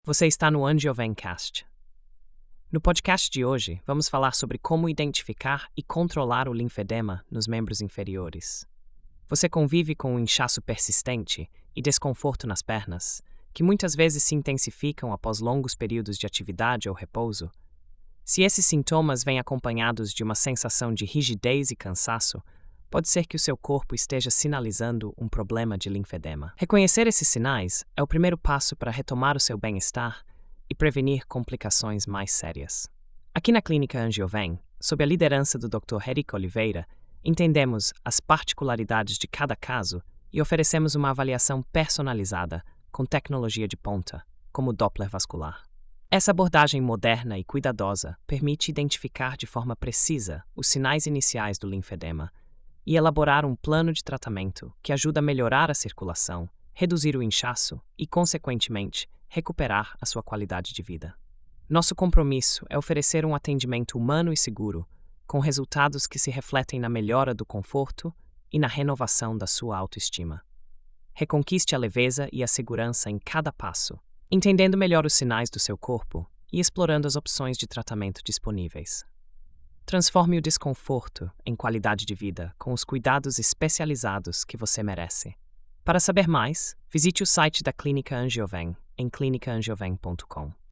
Você está no Angiovencast. No podcast de hoje, vamos falar sobre como identificar e controlar o linfedema nos membros inferiores. Você convive com um inchaço persistente e desconforto nas pernas, que muitas vezes se intensificam após longos períodos de atividade ou repouso? Se esses sintomas vêm acompanhados de uma sensação de rigidez e cansaço, pode ser que o seu corpo esteja sinalizando um problema de linfedema. Reconhecer esses sinais é o primeiro passo para retomar o seu bem-estar e prevenir complicações mais sérias. Aqui na Clínica Angioven, sob a liderança do Dr. Eric Oliveira, entendemos as particularidades de cada caso e oferecemos uma avaliação personalizada com tecnologia de ponta, como o Doppler vascular. Essa abordagem moderna e cuidadosa permite identificar de forma precisa os sinais iniciais do linfedema e elaborar um plano de tratamento que ajuda a melhorar a circulação, reduzir o inchaço e, consequentemente, recuperar a sua qualidade de vida. Nosso compromisso é oferecer um atendimento humano e seguro, com resultados que se refletem na melhora do conforto e na renovação da sua autoestima. Reconquiste a leveza e a segurança em cada passo, entendendo melhor os sinais do seu corpo e explorando as opções de tratamento disponíveis. Transforme o desconforto em qualidade de vida com os cuidados especializados que você merece. Para saber mais, visite o site da Clínica Angioven em clinicaangioven.com.